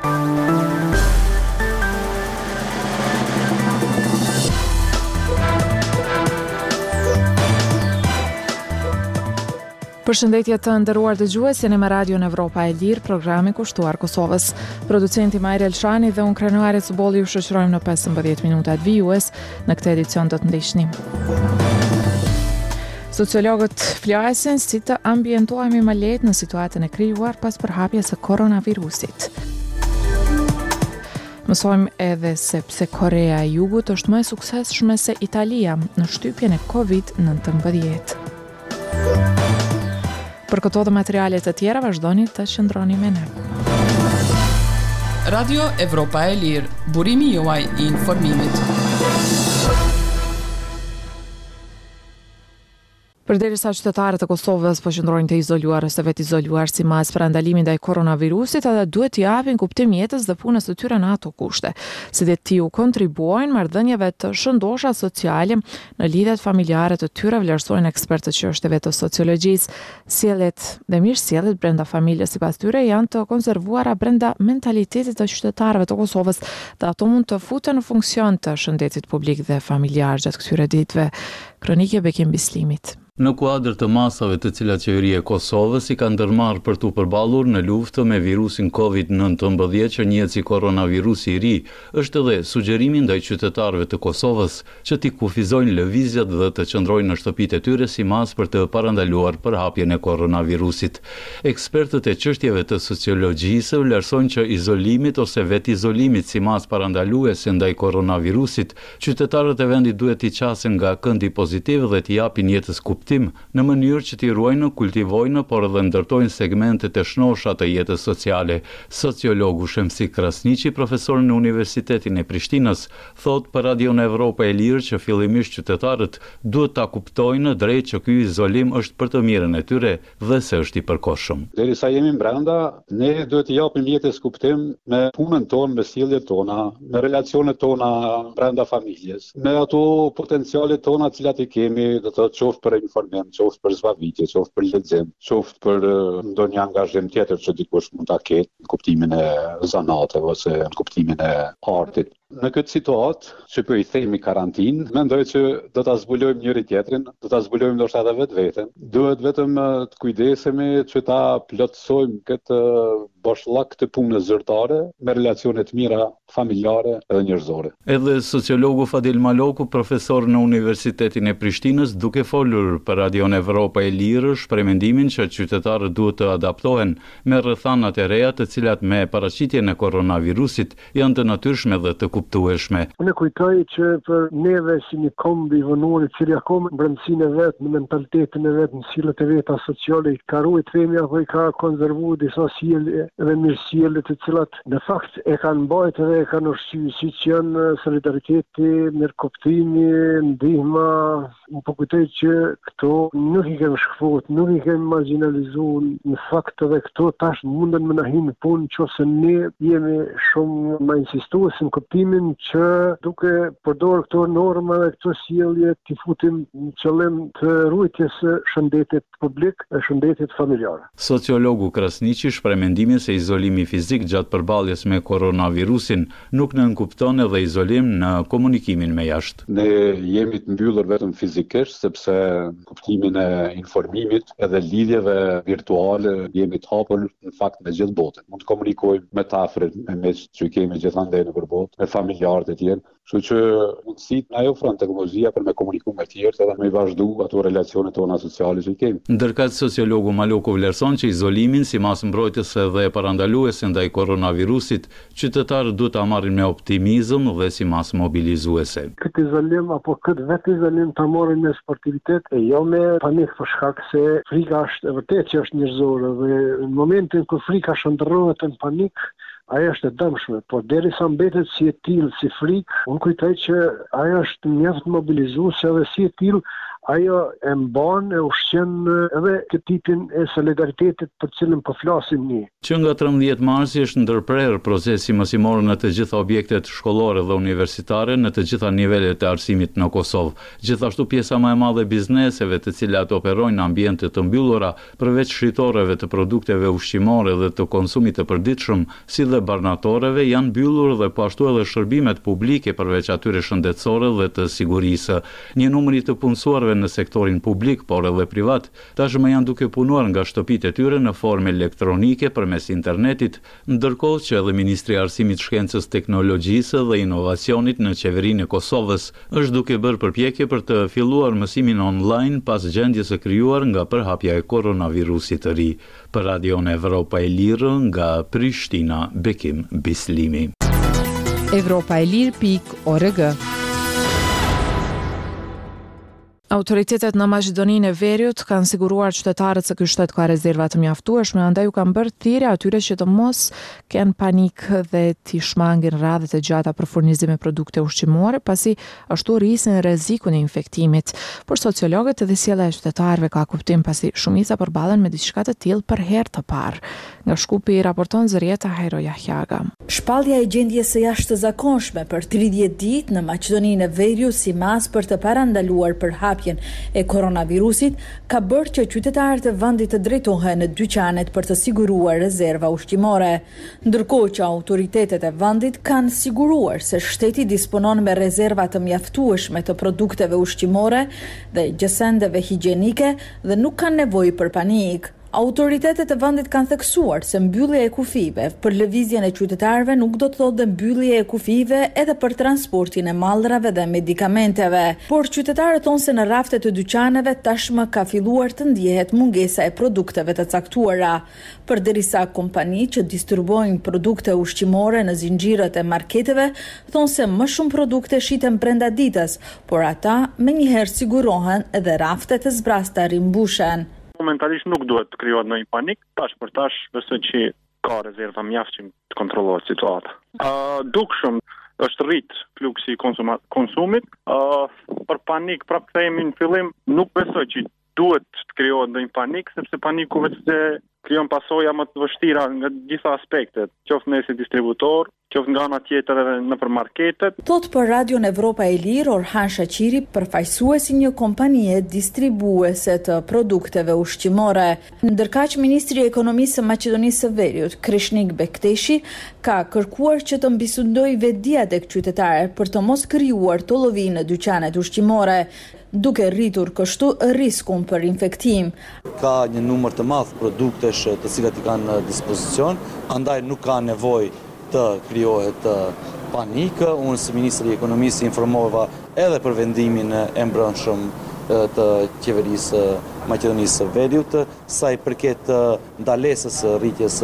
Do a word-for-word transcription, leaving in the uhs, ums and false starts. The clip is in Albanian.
Përshëndetje të nderuar dëgjues, jeni me Radion Evropa e Lirë, programi kushtuar Kosovës. Producenti Majrel Elshani dhe unë Krenuari Cubolli ju shoqërojmë në pesëmbëdhjetë minutat vijues në këtë edicion të të ndihni. Sociologët flasin si të ambientohemi më lehtë në situatën e krijuar pas përhapjes së koronavirusit. Mësojmë edhe se pse Korea e Jugut është më e suksesshme se Italia në shtypjen e kovid nineteen. Për këto dhe materialet të tjera vazhdoni të qëndroni me ne. Radio Evropa e Lirë, burimi juaj i informimit. Përderisa qytetarët e Kosovës po qëndrojnë të izoluar ose vetë izoluar si mas për ndalimin ndaj koronavirusit, ata duhet t'i japin kuptim jetës dhe punës së tyre në ato kushte, si dhe t'i u kontribuojnë marrëdhënieve të shëndosha sociale në lidhjet familjare të tyre, vlerësojnë ekspertët që çështjeve të sociologjisë. Sjelljet dhe mirësjelljet brenda familjes sipas tyre janë të konservuara brenda mentalitetit të qytetarëve të Kosovës dhe ato mund të futen në funksion të shëndetit publik dhe familjar gjatë këtyre ditëve. Kronike Bekim Bislimit. Në kuadër të masave të cilat qeveria e Kosovës i ka ndërmarrë për t'u përballur në luftë me virusin kovid nineteen që njihet si koronavirusi i ri, është edhe sugjerimi ndaj qytetarëve të Kosovës që t'i kufizojnë lëvizjet dhe të qëndrojnë në shtëpitë e tyre si mas për të parandaluar përhapjen e koronavirusit. Ekspertët e çështjeve të sociologjisë vlerësojnë që izolimit ose vetë izolimit si mas parandaluese ndaj koronavirusit, qytetarët e vendit duhet t'i qasin nga këndi pozitiv dhe t'i japin jetës në mënyrë që t'i ruajnë, kultivojnë, por edhe ndërtojnë segmentet e shnosha të jetës sociale. Sociologu Shemsi Krasniqi, profesor në Universitetin e Prishtinës, thot për Radion Evropa e Lirë që fillimisht qytetarët duhet ta kuptojnë drejt që ky izolim është për të mirën e tyre dhe se është i përkohshëm. Derisa jemi brenda, ne duhet t'i japim jetës kuptim me punën tonë, me sjelljet tona, me relacionet tona brenda familjes, me ato potencialet tona të cilat i kemi, do të thotë qoftë për informim, qoftë për zbavitje, qoftë për lexim, qoftë për ndonjë angazhim tjetër që dikush mund ta ketë në kuptimin e zanateve ose në kuptimin e artit. Në këtë situatë, që po i themi karantinë, mendoj që do ta zbulojmë njëri tjetrin, do ta zbulojmë ndoshta edhe vetveten. Duhet vetëm të kujdesemi që ta plotësojmë këtë boshllak të punës zyrtare me relacione të mira familjare edhe njerëzore. Edhe sociologu Fadil Maloku, profesor në Universitetin e Prishtinës, duke folur për Radion Evropa e Lirë, shpreh mendimin që qytetarët duhet të adaptohen me rrethanat e reja të cilat me paraqitjen e koronavirusit janë të natyrshme dhe të kuptueshme. Unë kujtoj që për neve si një kombi vënori i cili akoma në brendësinë e vet, në mentalitetin e vet, në sjelljet e veta sociale, ka ruajtur themi apo i ka konservuar disa sjellje dhe mirësjellje të cilat në fakt e kanë mbajtur dhe e kanë ushqyer, siç janë solidariteti, mirëkuptimi, ndihma. Unë po kujtoj që këto nuk i kemi shkëput, nuk i kemi marginalizuar, në fakt edhe këto tash munden me na hinë punë nëse ne jemi shumë më insistues në kuptimin që duke përdorur këto norma dhe këto sjellje t'i futim në qëllim të ruajtjes së shëndetit publik e shëndetit familjar. Sociologu Krasniqi shpreh mendimin se izolimi fizik gjatë përballjes me koronavirusin nuk nënkupton edhe izolim në komunikimin me jashtë. Ne jemi të mbyllur vetëm fizikisht, sepse kuptimin e informimit edhe lidhjeve virtuale jemi të hapur në fakt me gjithë botën. Mund të komunikojmë me të afërt, me mes që kemi gjithandej nëpër botë, me familjarët e tjerë. Kështu që mundësit na ofron teknologjia për me komuniku me tjerë edhe me vazhdu ato relacione tona sociale që kemi. Ndërkëtë sociologu Maloku vlerëson që izolimin si mas mbrojtëse dhe parandaluese ndaj koronavirusit, qytetarët duhet ta marrin me optimizëm dhe si mas mobilizuese. Këtë izolim apo këtë vetë izolim ta marrin me sportivitet e jo me panik, për shkak se frika është e vërtetë që është njerëzore dhe në momentin kur frika shndërrohet në panik, ajo është e dëmshme, por derisa mbetet si e tillë, si frikë, unë kujtoj që ajo është mjaft mobilizuese dhe si e tillë ajo e mban e ushqen edhe këtë tipin e solidaritetit për cilën po flasim ne. Që nga trembëdhjetë marsi është ndërprer procesi mësimor në të gjitha objektet shkollore dhe universitare në të gjitha nivelet e arsimit në Kosovë. Gjithashtu pjesa më e madhe e bizneseve të cilat operojnë në ambiente të mbyllura, përveç shritoreve të produkteve ushqimore dhe të konsumit të përditshëm, si dhe barnatoreve, janë mbyllur dhe po ashtu edhe shërbimet publike përveç atyre shëndetësore dhe të sigurisë. Një numër i të punësuarve në sektorin publik, por edhe privat, tashmë janë duke punuar nga shtëpitë e tyre në formë elektronike përmes internetit, ndërkohë që edhe Ministri i Arsimit, Shkencës, Teknologjisë dhe Inovacionit në qeverinë e Kosovës është duke bërë përpjekje për të filluar mësimin online pas gjendjes së krijuar nga përhapja e koronavirusit të ri. Për Radion Evropa e Lirë nga Prishtina, Bekim Bislimi. Evropa e Lirë pikë org. Autoritetet në Maqedoninë e Veriut kanë siguruar qytetarët se ky shtet ka rezerva të mjaftueshme, andaj u kanë bërë thirrje atyre që të mos kenë panik dhe të shmangin radhët e gjata për furnizim me produkte ushqimore, pasi ashtu rrisin rrezikun e infektimit. Por sociologët edhe sjellja e qytetarëve ka kuptim, pasi shumica përballen me diçka të tillë për herë të parë. Nga Shkupi raporton Zërieta Hajro Jahjaga. Shpallja e gjendjes së jashtëzakonshme për tridhjetë ditë në Maqedoninë e Veriut si mas për të parandaluar përhapjen e koronavirusit ka bërë që qytetarët e vendit të drejtohen në dyqanet për të siguruar rezerva ushqimore, ndërkohë që autoritetet e vendit kanë siguruar se shteti disponon me rezerva të mjaftueshme të produkteve ushqimore dhe gjësendeve higjienike dhe nuk kanë nevojë për panik. Autoritetet e vendit kanë theksuar se mbyllja e kufive për lëvizjen e qytetarëve nuk do të thotë mbyllje e kufive edhe për transportin e mallrave dhe medikamenteve, por qytetarët thonë se në raftet të dyqaneve tashmë ka filluar të ndjehet mungesa e produkteve të caktuara, përderisa kompani që distribuojnë produkte ushqimore në zinxhirët e marketeve thonë se më shumë produkte shiten brenda ditës, por ata menjëherë sigurohen edhe raftet e zbrasta rimbushen. Momentalisht nuk duhet të krijohet ndonjë panik, tash për tash besoj që ka rezerva mjaft që të kontrollohet situata. Uh, Dukshëm është rrit fluksi i konsuma, konsumit, uh, për panik prapë kthehemi në fillim, nuk besoj që duhet të krijohet ndonjë panik, sepse paniku vetë krijon pasoja më të vështira nga gjitha aspektet, qoftë ne si distributor, qoftë nga ana tjetër edhe nëpër marketet. Thot për Radion Evropa e Lirë Orhan Shaqiri, përfaqësuesi një kompanie distribuese të produkteve ushqimore. Ndërkaq Ministri i Ekonomisë së Maqedonisë së Veriut, Krishnik Bekteshi, ka kërkuar që të mbisundojë vetdia tek qytetarët për të mos krijuar tollovi në dyqanet ushqimore, duke rritur kështu riskun për infektim. Ka një numër të madh produktesh të cilat i kanë në dispozicion, andaj nuk ka nevojë të krijohet panikë. Unë si Ministri i Ekonomisë informova edhe për vendimin e mbrëmshëm të qeverisë Maqedonisë së Veriut, sa i përket ndalesës rritjes